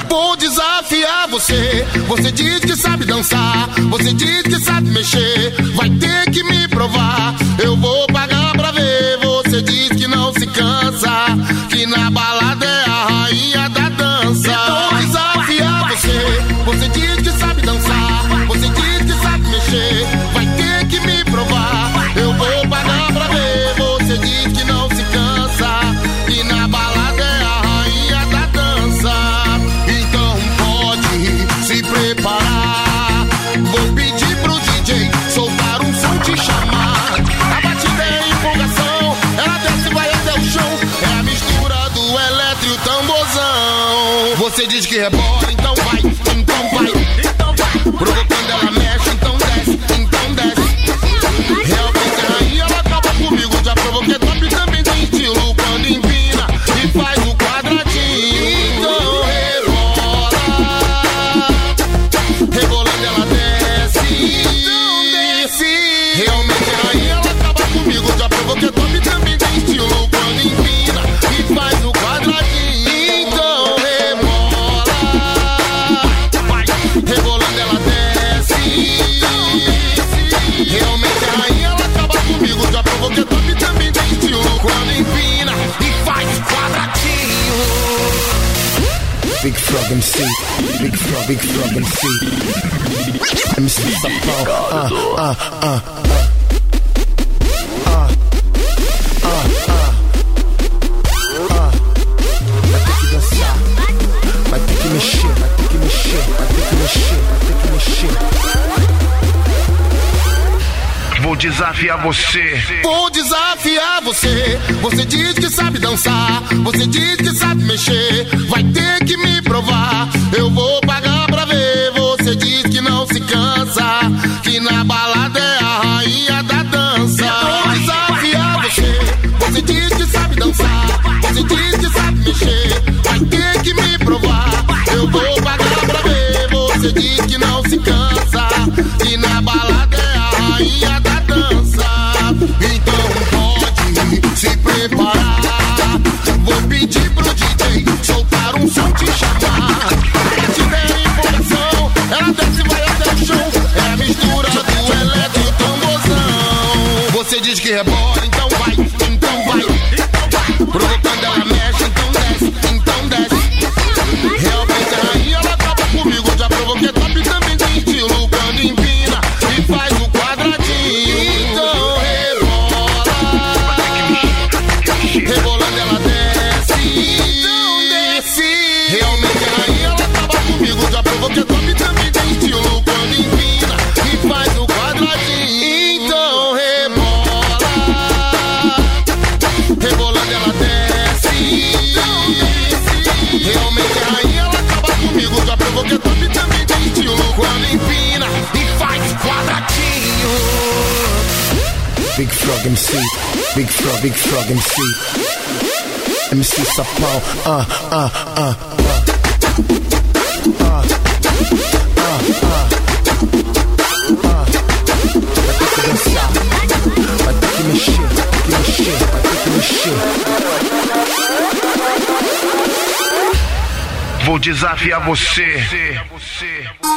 Vou desafiar você. Você diz que sabe dançar, você diz que sabe mexer. Vai ter que me provar, eu vou pagar pra ver. Você diz que não se cansa, que na balada é a rainha da dança. Vou desafiar você. Você diz que sabe dançar, você diz que sabe mexer. Vai ter que me provar, eu vou pagar pra ver. Você diz que não se cansa, que na balada é a rainha da dança. Então pode se preparar. Vou pedir pro DJ soltar um som, te chamar. A batida é empolgação, ela desce e vai até o chão. É a mistura do eletro e o tamborzão. Você diz que rebola, então vai, então vai, então vai. Provocando ela mexe, então desce, então desce. Realmente a rainha ela acaba comigo. Já provoquei top, também tem estilo quando empina e faz o quadradinho. Então rebola, rebolando ela desce, então desce. Realmente a rainha ela acaba comigo. Já provoquei top, também tem estilo quando empina e faz o quadradinho. Então rebola, vai, rebolando ela desce, então desce. Realmente a rainha ela acaba comigo. Já provoquei top, também tem estilo quando empina e faz quadradinho. Big Frog MC, Big Frog MC, MC Sapão, vai ter que dançar, vai ter que mexer, vai ter que mexer, vai ter que mexer, vai ter que mexer. Vou desafiar você. Vou desafiar você. Você diz que sabe dançar, você diz que sabe mexer. Vai ter que me provar, eu vou pagar pra ver. Você diz que não se cansa, que na balada é a rainha da dança. Vou desafiar você. Você diz que sabe dançar, você diz que sabe mexer. Vai ter que me provar, eu vou pagar pra ver. Você diz que não se cansa, que na balada é a rainha da dança. Então pode se preparar. Vou pedir pro DJ soltar um som, te chamar. Se tiver empolgação, ela desce e vai até o chão. É a mistura do eletro e o tamborzão. Você diz que rebola, então vai, então vai, então vai. Provocando ela mexe, então desce, então desce. Realmente a rainha ela acaba comigo. Já provoquei top, também tem estilo quando empina e faz o quadradinho. Então rebola, rebolando ela desce, então desce. Realmente a rainha ela acaba comigo. Já provoquei top, também tem estilo quando empina e faz o quadradinho. Então rebola, rebolando ela desce, então desce. Realmente a rainha ela acaba comigo. Já provoquei top, também tem estilo quando empina e faz quadradinho. Big Frog MC, Big Frog MC, MC Sapão, vai ter que dançar, vai ter que mexer, vai ter que mexer, vai ter que mexer. Vou desafiar você.